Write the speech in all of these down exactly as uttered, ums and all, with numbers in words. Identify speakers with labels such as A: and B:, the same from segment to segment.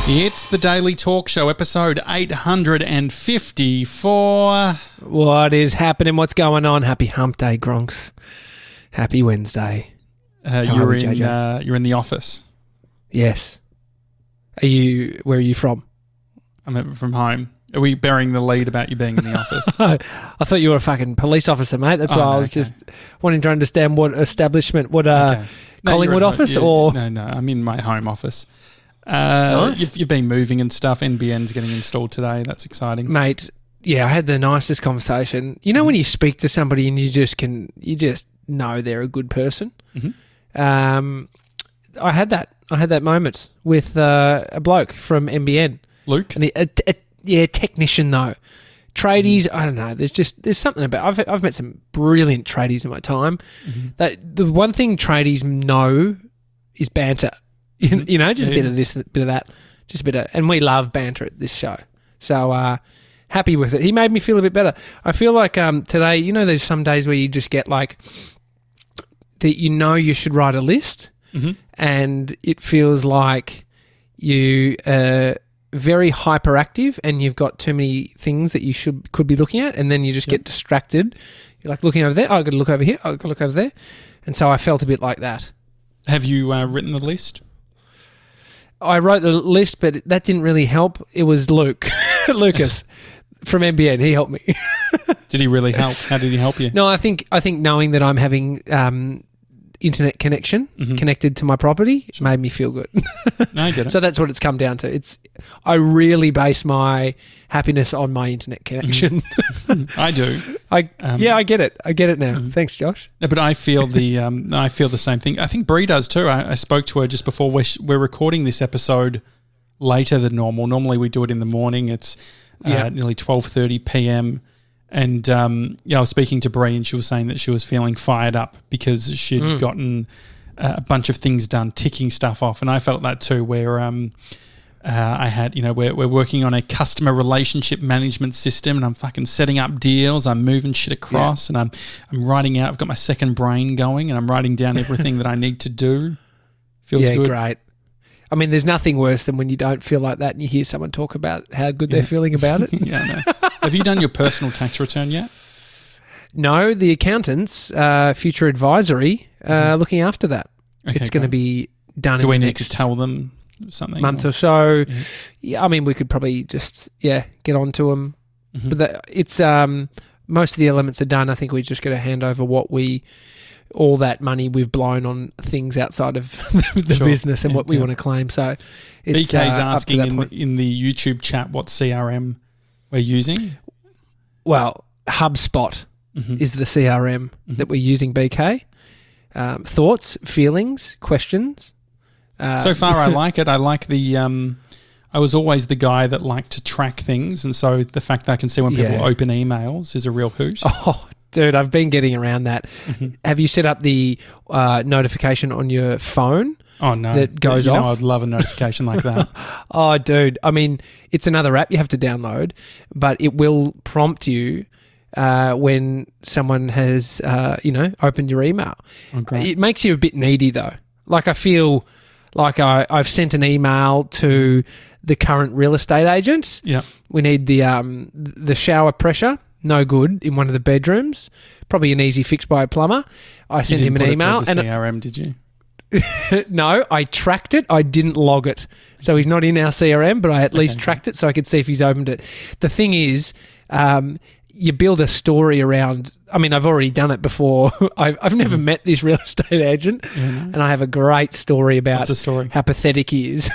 A: It's the Daily Talk Show, episode eight hundred fifty-four.
B: What is happening? What's going on? Happy Hump Day, Gronks. Happy Wednesday.
A: Uh,
B: How
A: you're
B: are we,
A: in.
B: J J?
A: Uh, you're in the office.
B: Yes. Are you? Where are you from?
A: I'm from home. Are we burying the lead about you being in the office?
B: I thought you were a fucking police officer, mate. That's
A: Oh,
B: why
A: no,
B: I was
A: okay.
B: just wanting to understand what establishment, what uh,
A: Okay. No,
B: Collingwood
A: you're at
B: office,
A: home. You-
B: or
A: no, no. I'm in my home office. Uh,
B: Nice.
A: you've, you've been moving and stuff. N B N's getting installed today. That's exciting.
B: mate. Yeah, I had the nicest conversation. You know when you speak to somebody and you just can, you just know they're a good person.
A: Mhm.
B: Um, I had that. I had that moment with uh, a bloke from N B N.
A: Luke.
B: And a, a, a, yeah, technician though. Tradies, I don't know. There's just there's something about. I've I've met some brilliant tradies in my time.
A: Mm-hmm.
B: That the one thing tradies know is banter. You,
A: Mhm.
B: you know, just a
A: Yeah.
B: bit of this, a bit of that, just a bit of, and we love banter at this show. So uh, happy with it. He made me feel a bit better. I feel like um, today, you know, there's some days where you just get like that. You know, you should write a list,
A: Mhm.
B: and it feels like you are very hyperactive and you've got too many things that you should could be looking at, and then you just
A: Yep.
B: get distracted. You're like looking over there, oh, I've got to look over here, oh, I've got to look over there. And so I felt a bit like that.
A: Have you uh, written the list?
B: I wrote the list, but that didn't really help. It was Luke, Lucas from N B N. He helped me.
A: Did he really help? How did he help you?
B: No, I think I think knowing that I'm having um, internet connection
A: Mhm.
B: connected to my property made me feel good.
A: No, I get it.
B: So that's what it's come down to. It's I really base my happiness on my internet connection.
A: I do.
B: I
A: Um,
B: yeah, I get it. I get it now. Thanks, Josh.
A: No, but I feel the um, I feel the same thing. I think Brie does too. I, I spoke to her just before we're, we're recording this episode later than normal. Normally we do it in the morning. It's uh,
B: Yeah.
A: nearly twelve thirty p.m. And um, yeah, I was speaking to Brie and she was saying that she was feeling fired up because she'd
B: Mm.
A: gotten uh, a bunch of things done, ticking stuff off. And I felt that too, where um, uh, I had, you know, we're, we're working on a customer relationship management system and I'm fucking setting up deals. I'm moving shit across and I'm I'm writing out. I've got my second brain going and I'm writing down everything that I need to do. Feels
B: yeah,
A: good.
B: great. I mean, there's nothing worse than when you don't feel like that and you hear someone talk about how good
A: Yeah.
B: they're feeling about it.
A: Yeah, I know. Have you done your personal tax return yet?
B: No, the accountants, uh, future advisory, uh, looking after that.
A: Okay,
B: it's going to
A: great.
B: be done
A: Do
B: in
A: we
B: the
A: need to
B: next
A: tell them something?
B: month
A: or-
B: or so.
A: Yeah.
B: Yeah, I mean, we could probably just yeah get on to them.
A: Mhm.
B: But the, it's um, most of the elements are done. I think we just got to hand over what we, all that money we've blown on things outside of the
A: Sure.
B: business and
A: Yeah,
B: what we
A: yeah.
B: want to claim. So it's
A: B K's
B: uh, up to
A: asking
B: that
A: in,
B: point.
A: in the YouTube chat what C R M we're using.
B: Well, HubSpot
A: Mhm.
B: is the C R M
A: Mhm.
B: that we're using. B K, um, thoughts, feelings, questions. Uh,
A: So far, I like it. I like the. Um, I was always the guy that liked to track things, and so the fact that I can see when people
B: Yeah.
A: open emails is a real hoot.
B: Oh, dude, I've been getting around that.
A: Mhm.
B: Have you set up the uh, notification on your phone?
A: Oh no,
B: that goes
A: you know,
B: off?
A: I'd love a notification like that.
B: Oh, dude. I mean, it's another app you have to download, but it will prompt you uh, when someone has, uh, you know, opened your email.
A: Okay.
B: It makes you a bit needy, though. Like, I feel like I, I've sent an email to the current real estate agent.
A: Yeah.
B: We need the um, the shower pressure. No good in one of the bedrooms. Probably an easy fix by a plumber. I
A: You
B: sent
A: didn't
B: him
A: put
B: an
A: it through
B: email,
A: the
B: and
A: C R M, did you?
B: no, I tracked it. I didn't log it. So he's not in our C R M, but I at least
A: Okay.
B: tracked it so I could see if he's opened it. The thing is, um, you build a story around. I mean, I've already done it before. I've, I've never met this real estate agent,
A: Yeah, no.
B: and I have a great story about
A: What's the story?
B: how pathetic he is,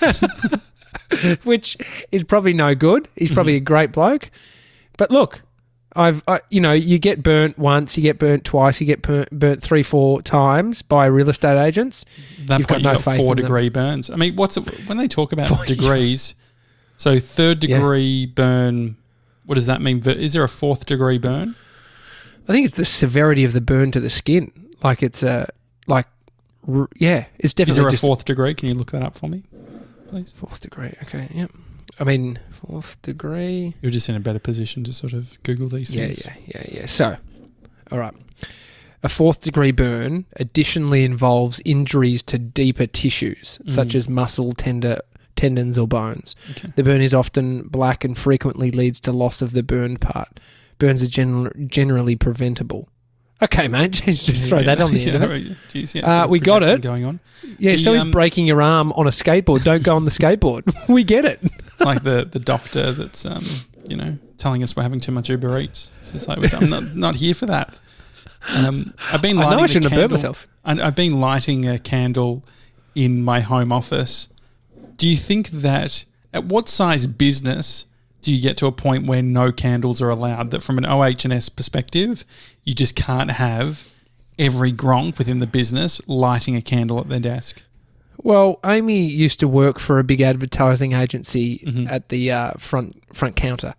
B: which is probably no good. He's probably a great bloke. But look, I've, I, you know, you get burnt once, you get burnt twice, you get burnt, burnt three, four times by real estate agents.
A: That
B: You've
A: point,
B: got
A: you
B: no
A: got
B: faith
A: four
B: in them.
A: degree burns. I mean, what's it, when they talk about
B: Four-
A: degrees? So third
B: Yeah.
A: degree burn. What does that mean? Is there a fourth degree burn?
B: I think it's the severity of the burn to the skin. Like it's a, like, r- yeah, it's definitely
A: Is there a
B: just
A: fourth degree? Can you look that up for me, please?
B: fourth degree. Okay, yep. I mean, fourth degree.
A: You're just in a better position to sort of Google these
B: Yeah,
A: things.
B: yeah, yeah, yeah. So, all right. A fourth degree burn additionally involves injuries to deeper tissues,
A: Mm.
B: such as muscle, tender, tendons or bones.
A: Okay.
B: The burn is often black and frequently leads to loss of the burned part. Burns are gen- generally preventable. Okay, mate, just throw
A: Yeah,
B: that on the end
A: yeah,
B: of it.
A: geez, yeah,
B: Uh, we got
A: projecting
B: it.
A: going on.
B: Yeah,
A: The,
B: so he's
A: um,
B: breaking your arm on a skateboard. Don't go on the skateboard. We get it.
A: It's like the, the doctor that's um, you know telling us we're having too much Uber Eats. It's just like I'm not not here for that. Um, I've been
B: I
A: lighting
B: know I
A: a
B: shouldn't have burnt
A: candle-
B: myself.
A: I- I've been lighting a candle in my home office. Do you think that at what size business do you get to a point where no candles are allowed? That from an O H and S perspective, you just can't have every gronk within the business lighting a candle at their desk.
B: Well, Amy used to work for a big advertising agency
A: Mhm.
B: at the uh, front front counter,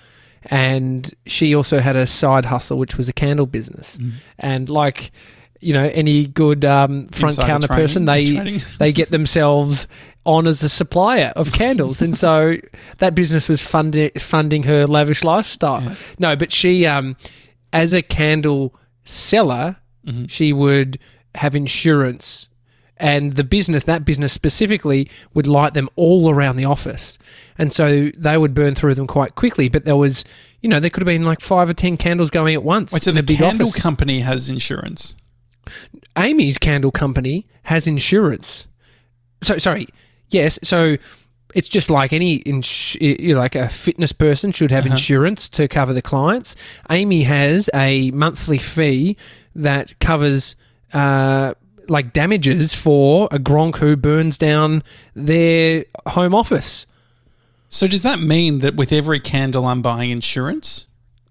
B: and she also had a side hustle, which was a candle business.
A: Mm.
B: And like, you know, any good um, front
A: Insider
B: counter
A: training,
B: person,
A: just
B: they
A: training.
B: they get themselves on as a supplier of candles, and so that business was funding funding her lavish lifestyle.
A: Yeah.
B: No, but she, um, as a candle seller,
A: Mhm.
B: she would have insurance, and the business, that business specifically, would light them all around the office, and so they would burn through them quite quickly. But there was, you know, there could have been like five or ten candles going at once.
A: Wait, so
B: in
A: the
B: a big
A: candle
B: office.
A: company has insurance?
B: Amy's candle company has insurance. So sorry, yes. So it's just like any ins- you know, like a fitness person should have
A: Uh-huh.
B: insurance to cover the clients. Amy has a monthly fee that covers uh, like damages for a gronk who burns down their home office.
A: So does that mean that with every candle I'm buying insurance?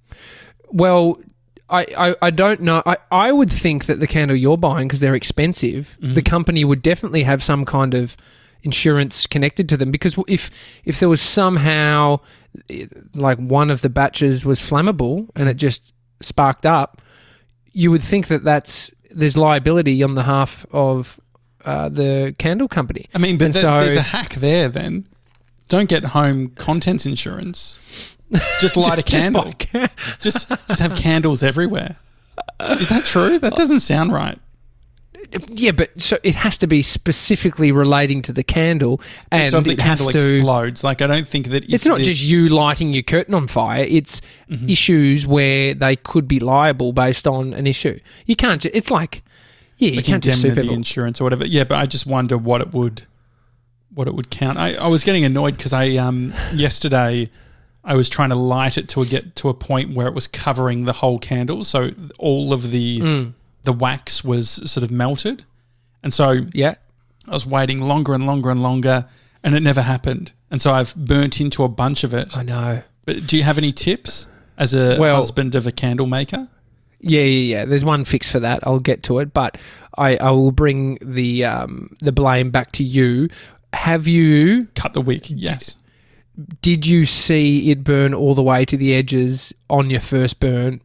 B: Well, I, I, I don't know. I, I would think that the candle you're buying, because they're expensive,
A: Mhm.
B: the company would definitely have some kind of insurance connected to them, because if if there was somehow eh, like one of the batches was flammable and it just sparked up, you would think that that's there's liability on the half of uh, the candle company.
A: I mean, but
B: And
A: th-
B: so-
A: there's a hack there then. Don't get home contents insurance. Just light a
B: Just
A: candle.
B: buy ca-
A: Just just have candles everywhere. Is that true? That doesn't sound right.
B: Yeah, but so it has to be specifically relating to the candle, and
A: so if the
B: it has
A: candle
B: to.
A: explodes, like I don't think that if
B: It's not
A: the-
B: just you lighting your curtain on fire. It's
A: Mhm.
B: issues where they could be liable based on an issue. You can't. Ju- it's like, yeah, you
A: like
B: can't just sue
A: indemnity
B: people.
A: insurance or whatever. Yeah, but I just wonder what it would what it would count. I, I was getting annoyed because I um yesterday I was trying to light it to a, get to a point where it was covering the whole candle, so all of the
B: Mm,
A: the wax was sort of melted, and so
B: yeah.
A: I was waiting longer and longer and longer, and it never happened. And so I've burnt into a bunch of it.
B: I know.
A: But do you have any tips as a
B: Well-
A: husband of a candle maker?
B: Yeah, yeah, yeah. There's one fix for that. I'll get to it, but I, I will bring the um the blame back to you. Have you?
A: Cut the wick, yes.
B: Did you see it burn all the way to the edges on your first burn?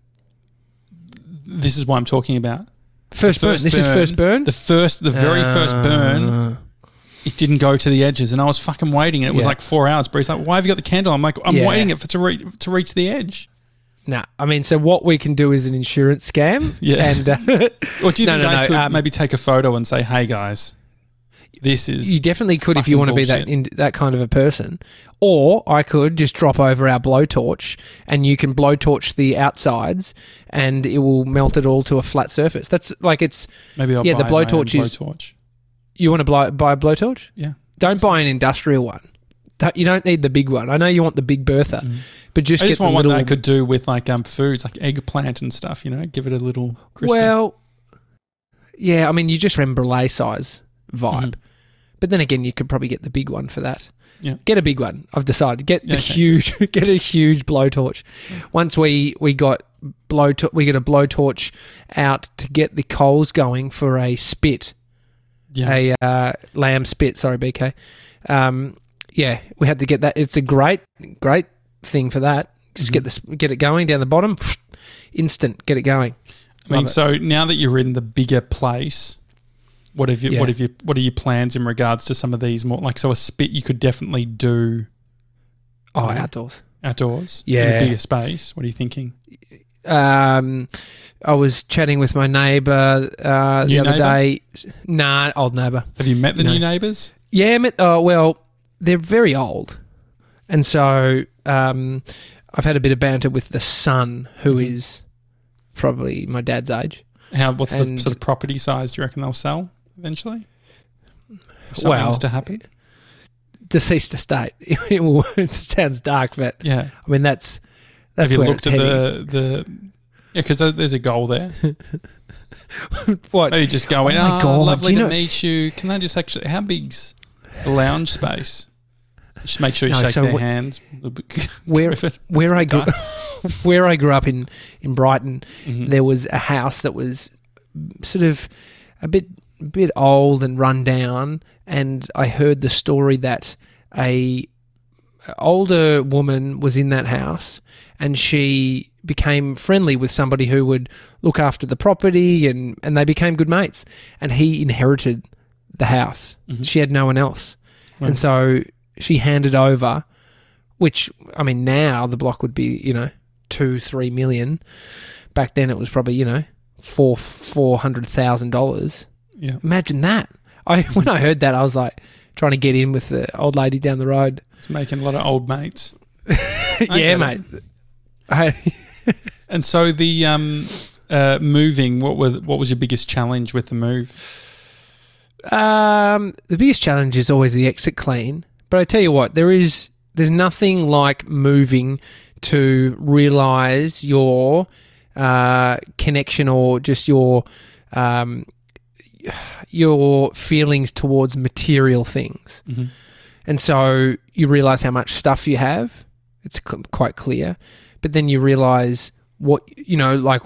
A: This is what I'm talking about.
B: First,
A: The
B: burn.
A: first
B: This is
A: burn.
B: first burn.
A: The first, the very first burn,
B: Uh,
A: it didn't go to the edges, and I was fucking waiting, and it was
B: Yeah.
A: like four hours. Bree's like, "Why have you got the candle?" I'm like, "I'm
B: Yeah.
A: waiting it for to reach to reach the edge."
B: Nah, I mean, so what we can do is an insurance scam.
A: Yeah.
B: And uh,
A: Or do you
B: No,
A: think
B: no,
A: I
B: no,
A: could
B: um,
A: maybe take a photo and say, "Hey guys, this is
B: you definitely could if you
A: fucking
B: want to be that in, that kind of a person. Or I could just drop over our blowtorch and you can blowtorch the outsides and it will melt it all to a flat surface. That's like it's
A: maybe I'll
B: yeah,
A: buy
B: the
A: my own
B: blowtorch is-
A: blowtorch."
B: you want to buy, buy a blowtorch?
A: Yeah.
B: Don't buy an industrial one. Don't- You don't need the big one. I know you want the big Bertha,
A: Mm.
B: but just
A: I
B: get
A: just
B: the
A: want one
B: little.
A: that I could do with like um foods, like eggplant and stuff. You know, give it a little crispy.
B: Well, yeah, I mean, you just remember brulee size vibe.
A: Mhm.
B: But then again, you could probably get the big one for that.
A: Yeah.
B: Get a big one. I've decided. Get the
A: Yeah, okay.
B: huge. Get a huge blowtorch. Once we we got blow we get a blowtorch out to get the coals going for a spit,
A: yeah,
B: a uh, lamb spit. Sorry, B K. Um, yeah, we had to get that. It's a great great thing for that. Just
A: Mhm.
B: get this get it going down the bottom. Instant. Get it going.
A: I mean,
B: Love it.
A: so now that you're in the bigger place, what have you?
B: Yeah.
A: What have you? What are your plans in regards to some of these more like so a spit you could definitely do
B: Oh,
A: Yeah.
B: outdoors.
A: outdoors in
B: Yeah.
A: a bigger space? What are you thinking?
B: Um, I was chatting with my neighbour uh, the
A: New
B: other
A: neighbour?
B: day. Nah, old neighbour.
A: Have you met the
B: No.
A: new neighbours?
B: Yeah, met, oh, well, they're very old. And so um, I've had a bit of banter with the son, who mm-hmm. is probably my dad's age.
A: How? What's
B: and
A: the sort of property size do you reckon they'll sell eventually? If something
B: well,
A: was to happen?
B: Deceased estate. It sounds dark, but
A: yeah.
B: I mean, that's, that's
A: Have you
B: where
A: looked
B: it's
A: at
B: heading.
A: the, the... Yeah, because there's a goal there.
B: What?
A: Are you just going,
B: oh, my
A: oh
B: God,
A: lovely
B: you
A: to
B: know-
A: meet you. Can I just actually... How big's the lounge space? Just make sure you
B: No,
A: shake
B: so
A: their
B: wh-
A: hands.
B: Where, where I grew, where I grew up in, in Brighton,
A: mm-hmm.
B: there was a house that was sort of a bit bit old and run down, and I heard the story that a older woman was in that house, and she became friendly with somebody who would look after the property, and, and they became good mates. And he inherited the house.
A: Mm-hmm.
B: She had no one else,
A: Right.
B: and so she handed over. Which, I mean, now the block would be, you know, two, three million. Back then it was probably, you know, four, four hundred thousand dollars.
A: Yeah.
B: Imagine that. I when I heard that, I was like trying to get in with the old lady down the road.
A: It's making a lot of old mates.
B: Yeah, mate. I,
A: And so the um, uh, moving, what were what was your biggest challenge with the move?
B: um, the biggest challenge is always the exit clean. But I tell you what, there is there's nothing like moving to realise your uh, connection or just your um, your feelings towards material things.
A: Mm-hmm.
B: And so you realise how much stuff you have. It's cl- quite clear. But then you realise what, you know, like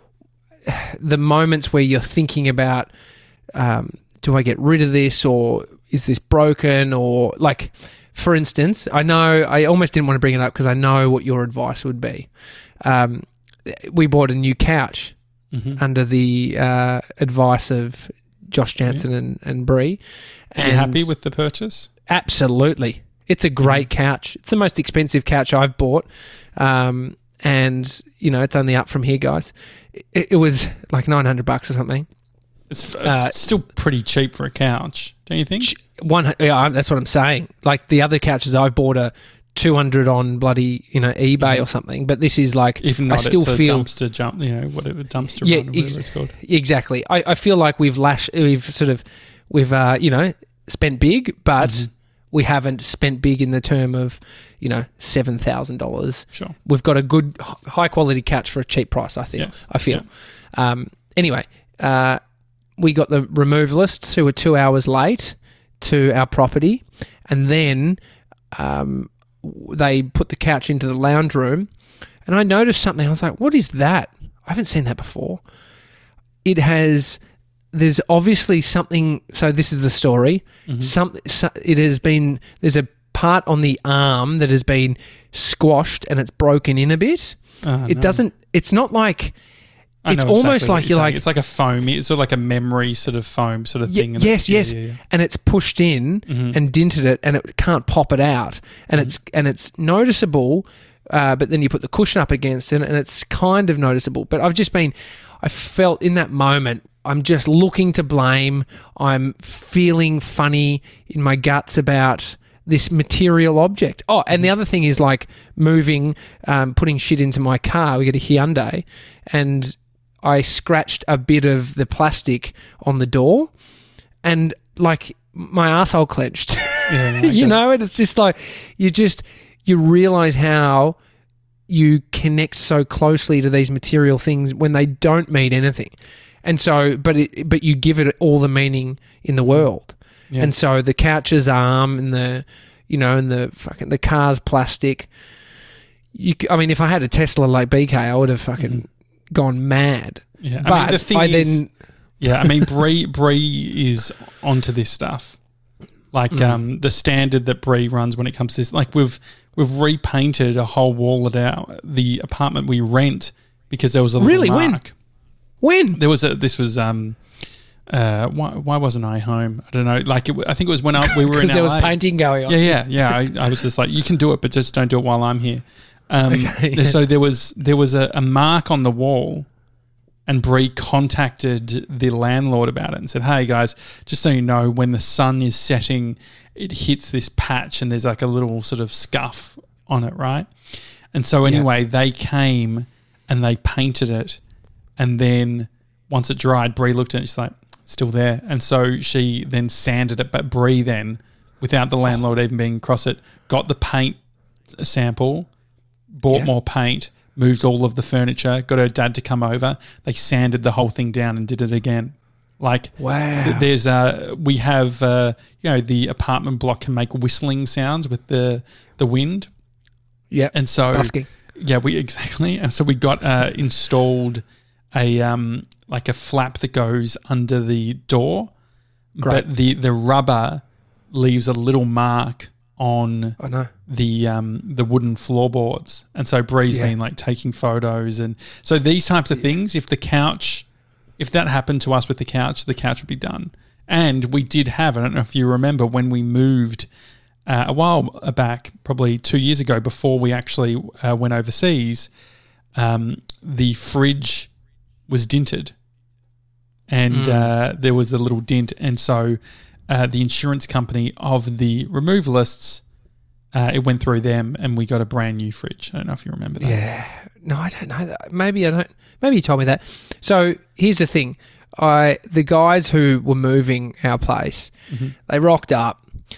B: the moments where you're thinking about, um, do I get rid of this, or is this broken, or like, for instance, I know I almost didn't want to bring it up because I know what your advice would be. Um, we bought a new couch
A: Mm-hmm.
B: under the uh, advice of Josh Jansen
A: Yeah.
B: and, and Bree.
A: Are you happy with the purchase?
B: Absolutely. It's a great couch. It's the most expensive couch I've bought. Um, and, you know, it's only up from here, guys. It, it was like nine hundred bucks or something.
A: It's,
B: Uh,
A: it's still pretty cheap for a couch, don't you think?
B: One, yeah, that's what I'm saying. Like the other couches I've bought are two hundred on bloody, you know, eBay
A: Mhm.
B: or something. But this is like,
A: Even not,
B: I still
A: it's a
B: feel
A: dumpster jump, you know, whatever, dumpster
B: Yeah,
A: run or whatever
B: ex-
A: it's called.
B: exactly. I, I feel like we've lash, we've sort of, we've, uh, you know, spent big, but
A: Mhm.
B: we haven't spent big in the term of, you know, seven thousand dollars.
A: Sure.
B: We've got a good, high quality couch for a cheap price, I think.
A: Yes.
B: I feel. Um, anyway, uh, we got the removalists who were two hours late to our property, and then um, they put the couch into the lounge room, and I noticed something. I was like, what is that? I haven't seen that before. It has... There's obviously something. So this is the story.
A: Mm-hmm.
B: Some, so it has been. There's a part on the arm that has been squashed and it's broken in a bit.
A: Oh,
B: it
A: no.
B: doesn't. It's not like.
A: I
B: It's
A: know
B: almost
A: exactly what
B: like you're
A: saying.
B: like.
A: It's like a foam. It's sort of like a memory sort of foam sort of
B: Ye-
A: thing. and
B: yes,
A: it's- yeah,
B: yes,
A: yeah, yeah.
B: and it's pushed in
A: Mhm.
B: and dinted it, and it can't pop it out, and
A: Mhm.
B: it's and it's noticeable. Uh, but then you put the cushion up against it, and it's kind of noticeable. But I've just been. I felt in that moment. I'm just looking to blame. I'm feeling funny in my guts about this material object. Oh, and the other thing is like moving, um, putting shit into my car. We get a Hyundai, and I scratched a bit of the plastic on the door, and like my asshole clenched.
A: Yeah, I
B: You
A: get
B: know, and it's just like you just you realize how you connect so closely to these material things when they don't mean anything. And so, but it, but you give it all the meaning in the world.
A: Yeah.
B: And so the couch's arm and the, you know, and the fucking the car's plastic. You, c- I mean, if I had a Tesla like B K, I would have fucking
A: Mhm.
B: gone mad.
A: Yeah,
B: But
A: I mean, the thing
B: I
A: is,
B: then,
A: yeah, I mean, Bree Bree is onto this stuff. Like
B: Mm.
A: um, the standard that Bree runs when it comes to this. Like we've we've repainted a whole wall at our the apartment we rent because there was a little
B: Really? When?
A: mark.
B: when
A: There was a. This was um. Uh, why why wasn't I home? I don't know. Like it, I think it was when I, we were in
B: because there
A: L A.
B: was painting going on.
A: Yeah, yeah, yeah. I, I was just like, you can do it, but just don't do it while I'm here. Um,
B: Okay.
A: So there was there was a, a mark on the wall And Bree contacted the landlord about it and said, hey, guys, just so you know, when the sun is setting, it hits this patch and there's like a little sort of scuff on it, right? And so anyway, yeah. they came and they painted it. And then once it dried, Bree looked at it and she's like, still there. And so she then sanded it. But Bree then, without the landlord even being across it, got the paint sample, bought yeah. more paint, moved all of the furniture, got her dad to come over. They sanded the whole thing down and did it again. Like,
B: wow.
A: th- there's uh, we have, uh, you know, the apartment block can make whistling sounds with the the wind.
B: Yeah,
A: and so
B: busking.
A: yeah, we exactly. And so we got uh, installed a um like a flap that goes under the door,
B: Great.
A: but the the rubber leaves a little mark on
B: oh, no.
A: the um the wooden floorboards. And so Bree's
B: yeah.
A: been like taking photos, and so these types of things, if the couch if that happened to us with the couch, the couch would be done. And we did have, I don't know if you remember, when we moved uh, a while back, probably two years ago, before we actually uh, went overseas, um, the fridge was dinted, and mm. uh, there was a little dint, and so Uh, the insurance company of the removalists, uh, it went through them and we got a brand new fridge. I don't know if you remember that.
B: Yeah. No, I don't know that. Maybe I don't. Maybe you told me that. So here's the thing. I the guys who were moving our place, mm-hmm. they rocked up,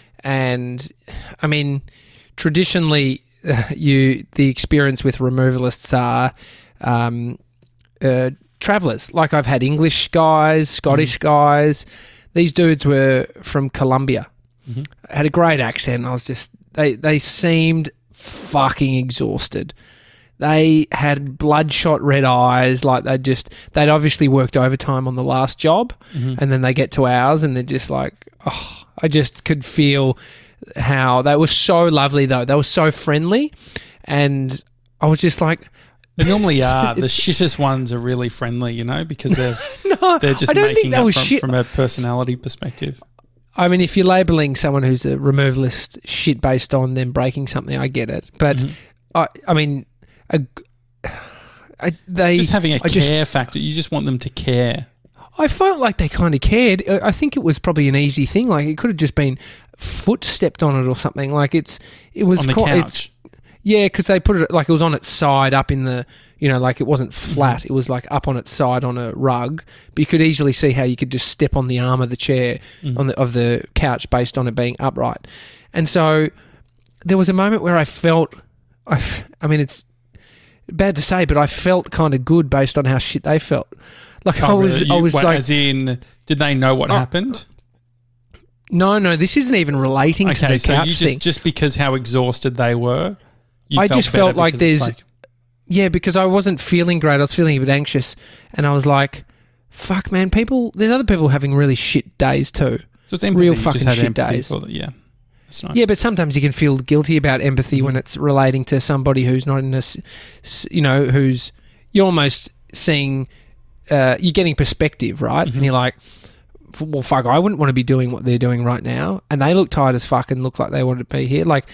B: and I mean, traditionally, uh, you the experience with removalists are um, uh, travellers. Like I've had English guys, Scottish mm-hmm. guys. These dudes were from Colombia. Mm-hmm. Had a great accent. I was just they they seemed fucking exhausted. They had bloodshot red eyes, like they just they'd obviously worked overtime on the last job, mm-hmm. and then they get to ours and they're just like, oh, I just could feel how they were so lovely though. They were so friendly, and I was just like.
A: They normally are. The shittest ones are really friendly, you know, because they're
B: no,
A: they're just
B: I don't
A: making
B: think
A: up
B: was
A: from,
B: shit.
A: from a personality perspective.
B: I mean, if you're labelling someone who's a removalist shit based on them breaking something, I get it. But mm-hmm. I, I mean, a, I, they
A: just having a
B: I
A: care
B: just,
A: factor. You just want them to care.
B: I felt like they kind of cared. I think it was probably an easy thing. Like it could have just been foot stepped on it or something. Like it's it was
A: on the
B: quite,
A: couch.
B: Yeah, because they put it like it was on its side up in the, you know, like it wasn't flat. Mm-hmm. It was like up on its side on a rug. But you could easily see how you could just step on the arm of the chair, mm-hmm. on the of the couch based on it being upright. And so there was a moment where I felt, I, I mean, it's bad to say, but I felt kind of good based on how shit they felt. Like
A: oh,
B: I was,
A: really? you,
B: I was
A: wait,
B: like,
A: as in, did they know what
B: oh,
A: happened?
B: No, no, this isn't even relating
A: okay,
B: to the
A: so
B: couch
A: you just
B: thing.
A: just because how exhausted they were. You
B: I
A: felt
B: just felt like there's,
A: like,
B: yeah, because I wasn't feeling great. I was feeling a bit anxious, and I was like, "Fuck, man, people. There's other people having really shit days too.
A: So it's empathy.
B: Real
A: You
B: fucking
A: just had
B: shit
A: empathy
B: days.
A: For the, yeah, that's nice.
B: Yeah, but sometimes you can feel guilty about empathy mm-hmm. when it's relating to somebody who's not in a, you know, who's you're almost seeing, uh, you're getting perspective, right? Mm-hmm. And you're like, well, fuck, I wouldn't want to be doing what they're doing right now, and they look tired as fuck and look like they wanted to be here, like.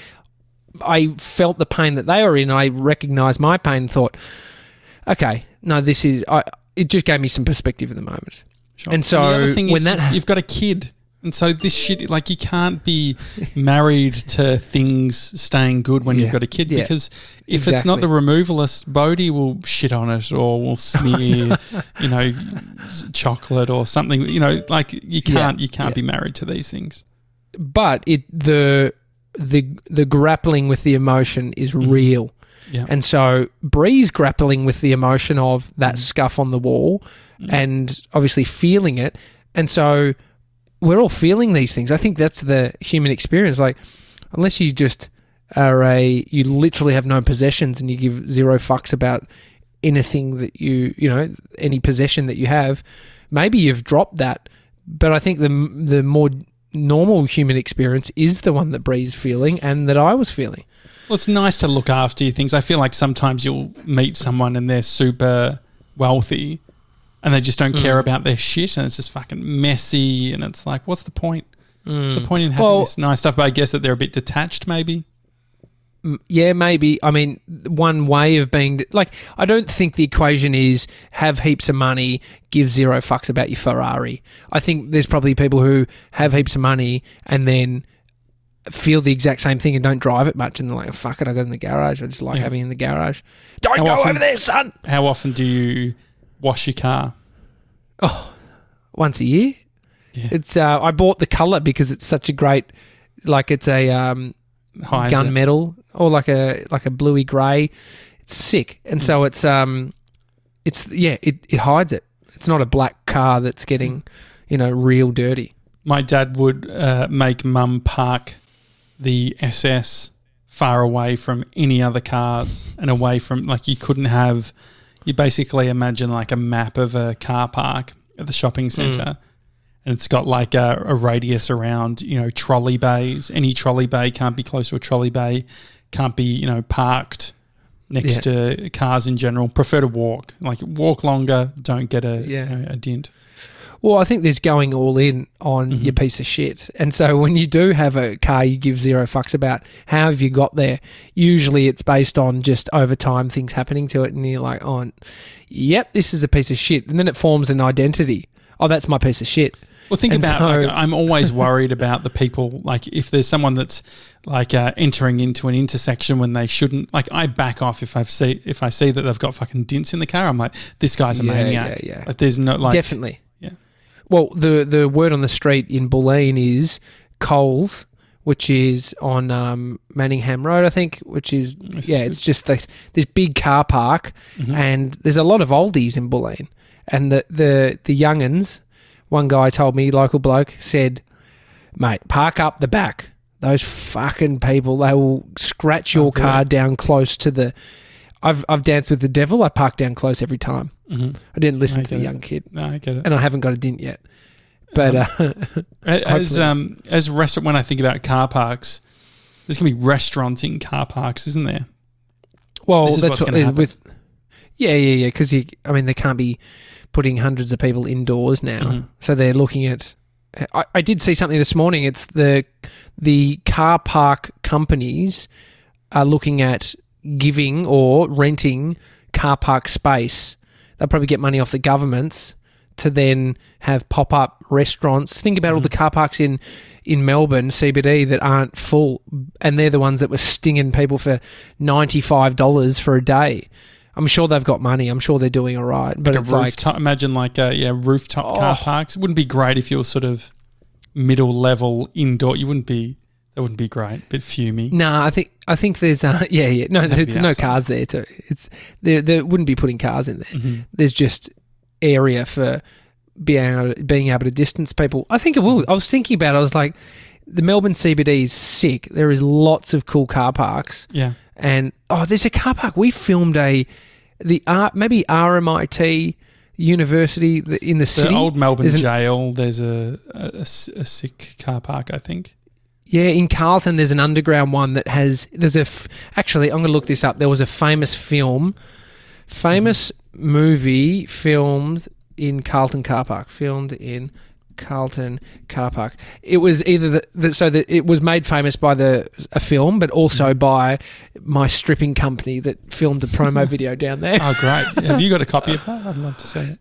B: I felt the pain that they were in. I recognised my pain and thought, okay, no, this is. I. It just gave me some perspective at the moment.
A: Sure.
B: And so
A: and the other thing
B: when
A: is
B: that
A: you've, you've got a kid, and so this shit, like you can't be married to things staying good when
B: yeah.
A: you've got a kid
B: yeah.
A: because if
B: exactly.
A: it's not the removalist, Bodhi will shit on it or will smear, you know, chocolate or something. You know, like you can't yeah. you can't yeah. be married to these things.
B: But it the. the the grappling with the emotion is mm-hmm. real.
A: Yeah.
B: And so Bree's grappling with the emotion of that mm-hmm. scuff on the wall mm-hmm. and obviously feeling it. And so we're all feeling these things. I think that's the human experience. Like unless you just are a, you literally have no possessions and you give zero fucks about anything that you, you know, any possession that you have, maybe you've dropped that. But I think the the more normal human experience is the one that Bree's feeling and that I was feeling.
A: Well, it's nice to look after your things. I feel like sometimes you'll meet someone and they're super wealthy and they just don't mm. care about their shit and it's just fucking messy and it's like, what's the point? Mm. What's the point in having
B: well,
A: this nice stuff? But I guess that they're a bit detached maybe.
B: M- Yeah, maybe. I mean, one way of being like, I don't think the equation is have heaps of money, give zero fucks about your Ferrari. I think there's probably people who have heaps of money and then feel the exact same thing and don't drive it much, and they're like, fuck it, I got it in the garage. I just like
A: Yeah.
B: having it in the garage. Don't
A: How
B: go
A: often-
B: over there, son.
A: How often do you wash your car?
B: Oh, once a year.
A: Yeah.
B: It's. Uh, I bought the color because it's such a great, like it's a um,
A: Hides it.
B: gunmetal or like a like a bluey grey. It's sick, and so it's um, it's yeah, it, it hides it. It's not a black car that's getting, you know, real dirty.
A: My dad would uh, make mum park the S S far away from any other cars and away from, like, you couldn't have, you basically imagine like a map of a car park at the shopping centre. Mm. And it's got like a, a radius around, you know, trolley bays. Any trolley bay can't be close to a trolley bay, can't be, you know, parked next yeah. to cars in general. Prefer to walk. Like, walk longer, don't get a,
B: yeah.
A: you know, a dent.
B: Well, I think there's going all in on
A: Mm-hmm.
B: your piece of shit. And so when you do have a car you give zero fucks about, how have you got there? Usually it's based on just over time things happening to it, and you're like, oh, yep, this is a piece of shit. And then it forms an identity. Oh, that's my piece of shit.
A: Well, think
B: And
A: about,
B: so-
A: like, I'm always worried about the people, like, if there's someone that's, like, uh, entering into an intersection when they shouldn't, like, I back off if I see if I see that they've got fucking dents in the car. I'm like, this guy's a
B: Yeah,
A: maniac.
B: yeah, yeah.
A: Like, there's no, like...
B: Definitely.
A: Yeah.
B: Well, the, the word on the street in Bulleen is Coles, which is on um, Manningham Road, I think, which is,
A: This
B: yeah,
A: is
B: it's just the, this big car park,
A: Mhm.
B: and there's a lot of oldies in Bulleen. And the, the, the young'uns, one guy told me, local bloke, said, mate, park up the back. Those fucking people, they will scratch your
A: Oh, really?
B: car down close to the... I've I've danced with the devil. I park down close every time.
A: Mhm.
B: I didn't listen
A: I
B: to the
A: get it.
B: young kid,
A: No, I get it.
B: and I haven't got a dint yet. But uh,
A: As
B: hopefully-
A: um as restaurant, when I think about car parks, there's gonna be restaurants in car parks, isn't there?
B: well,
A: This is
B: that's
A: what's
B: what,
A: gonna happen.
B: with yeah, yeah, yeah. Because you, I mean, they can't be putting hundreds of people indoors now,
A: Mhm.
B: so they're looking at. I, I did see something this morning. It's the the car park companies are looking at giving or renting car park space. They'll probably get money off the governments to then have pop-up restaurants. Think about all the car parks in, in Melbourne, C B D, that aren't full, and they're the ones that were stinging people for ninety-five dollars for a day. I'm sure they've got money. I'm sure they're doing all right. But
A: Like
B: it's
A: a
B: like,
A: rooftop, imagine like a, yeah, rooftop car
B: Oh.
A: parks. It wouldn't be great if you were sort of middle level indoor. You wouldn't be, that wouldn't be great. Bit fumey.
B: nah, I think I think there's uh, yeah, yeah. No,
A: It'd have to
B: there's
A: be
B: no
A: outside.
B: cars there too. It's there. They wouldn't be putting cars in there.
A: Mhm.
B: There's just area for being able, being able to distance people. I think it will. I was thinking about it. I was like, the Melbourne C B D is sick. There is lots of cool car parks.
A: Yeah.
B: And, oh, there's a car park. We filmed a, the R, maybe R M I T University the- in the
A: The
B: city.
A: old Melbourne
B: There's an-
A: jail, there's a, a, a s- a sick car park, I think.
B: Yeah, in Carlton, there's an underground one that has, there's a, f- actually, I'm going to look this up. There was a famous film, famous movie filmed in Carlton car park, filmed in Carlton car park. It was either the, the so that it was made famous by the a film, but also by my stripping company that filmed a promo video down there.
A: Oh, great. Have you got a copy of that? I'd love to see it.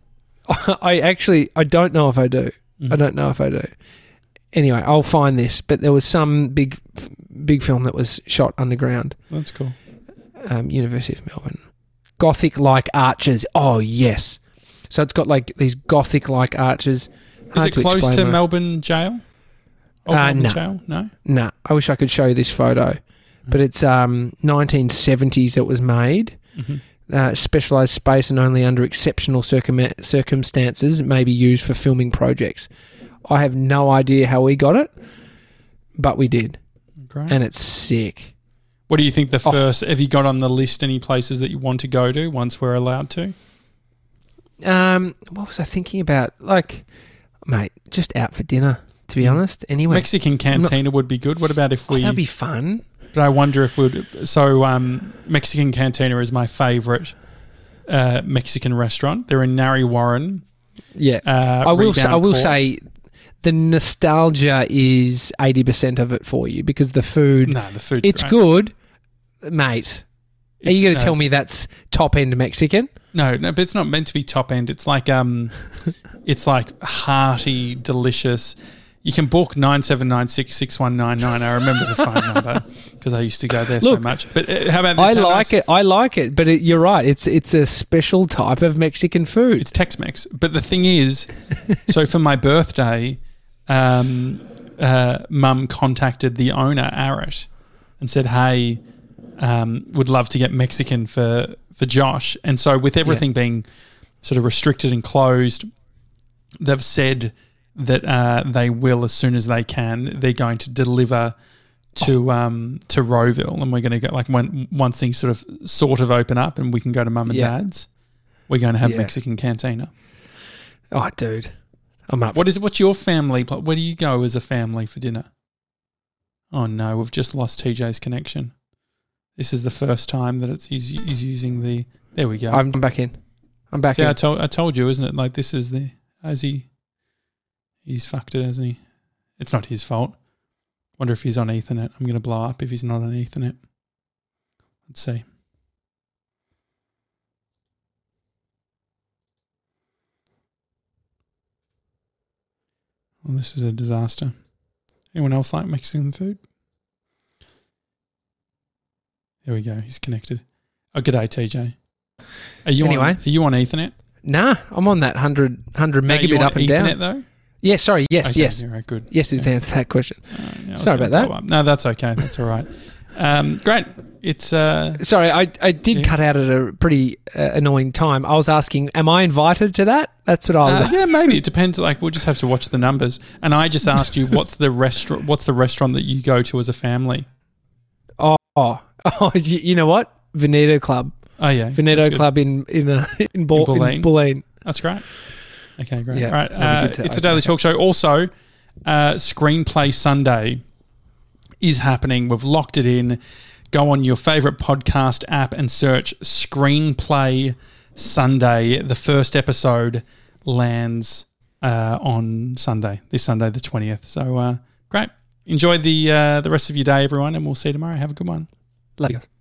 B: I actually, I don't know if I do.
A: Mhm.
B: I don't know if I do. Anyway, I'll find this, but there was some big, big film that was shot underground.
A: That's cool.
B: Um, University of Melbourne. Gothic-like arches. Oh, yes. So it's got like these Gothic-like arches.
A: Is
B: Hard
A: it close
B: explain,
A: to
B: though.
A: Melbourne Jail? Old
B: Uh,
A: Melbourne
B: no.
A: Jail? No?
B: Nah, I wish I could show you this photo. But it's um, nineteen seventies it was made.
A: Mm-hmm.
B: Uh, specialised space and only under exceptional circum- circumstances may be used for filming projects. I have no idea how we got it, but we did.
A: Great.
B: And it's sick.
A: What do you think the
B: Oh.
A: first, have you got on the list any places that you want to go to once we're allowed to?
B: Um, what was I thinking about? Like, mate, just out for dinner, to be
A: Mm.
B: honest. Anyway,
A: Mexican Cantina would be good. What about if
B: oh,
A: we...
B: that'd be fun.
A: But I wonder if we'd... So, um, Mexican Cantina is my favourite uh, Mexican restaurant. They're in Narre Warren.
B: Yeah,
A: Uh,
B: I will. Say,
A: Rebound
B: I will
A: Court.
B: say, the nostalgia is eighty percent of it for you because the food.
A: No, the food's
B: It's
A: great.
B: good. mate. Are
A: It's-
B: you going
A: no,
B: to tell
A: it's-
B: me that's top end Mexican?
A: No, no, but it's not meant to be top end. It's like um, it's like hearty, delicious. You can book nine seven nine six six one nine nine. I remember the phone number because I used to go there so
B: Look,
A: much. But uh, how about this?
B: I
A: How
B: like
A: nice-
B: it. I like it, but it, you're right. It's it's a special type of Mexican food.
A: It's Tex-Mex. But the thing is, so for my birthday, um, uh, Mum contacted the owner, Arit, and said, "Hey, um, would love to get Mexican for for Josh." And so with everything being sort of restricted and closed, they've said that uh, they will, as soon as they can, they're going to deliver to um, to Rowville, and we're going to go like when once things sort of sort of open up and we can go to Mum and
B: Yeah.
A: Dad's, we're going to have
B: Yeah.
A: Mexican cantina.
B: Oh, dude, I'm up.
A: What is it? What's your family? pl- Where do you go as a family for dinner? Oh no, we've just lost T J's connection. This is the first time that it's he's, he's using the. There we go.
B: I'm back in. I'm back
A: See,
B: in.
A: I told I told you, isn't it? Like this is the as he. He's fucked it, hasn't he? It's not his fault. Wonder if he's on Ethernet. I'm going to blow up if he's not on Ethernet. Let's see. Well, this is a disaster. Anyone else like Mexican food? There we go. He's connected. Oh, g'day, T J. Are you
B: Anyway.
A: on? Are you on Ethernet?
B: Nah, I'm on that one hundred, one hundred
A: No, you
B: megabit
A: on
B: up and
A: Ethernet
B: down.
A: though?
B: Yeah, sorry. Yes,
A: Okay,
B: yes.
A: yeah, right, good.
B: Yes is the answer to that question.
A: Uh, yeah, I was
B: Sorry
A: gonna
B: about that.
A: blow up. No, that's okay. That's all right. Um, great. It's uh,
B: Sorry, I, I did
A: Yeah.
B: cut out at a pretty uh, annoying time. I was asking, am I invited to that? That's what I was
A: uh,
B: asking.
A: yeah, maybe it depends. Like we'll just have to watch the numbers. And I just asked you, what's the restaurant? What's the restaurant that you go to as a family?
B: Oh, oh, oh you, you know what? Veneto Club.
A: Oh yeah,
B: Veneto
A: that's good.
B: Club in in uh, in, Ball, in
A: Bulleen.
B: Bulleen.
A: That's great. Okay, great.
B: Yeah,
A: All right.
B: that'll be
A: Uh,
B: good to
A: it's a
B: open
A: Daily
B: up.
A: Talk Show. Also, uh, Screenplay Sunday is happening. We've locked it in. Go on your favourite podcast app and search Screenplay Sunday. The first episode lands uh, on Sunday, this Sunday, the twentieth. So, uh, great. Enjoy the uh, the rest of your day, everyone, and we'll see you tomorrow. Have a good one.
B: Love you.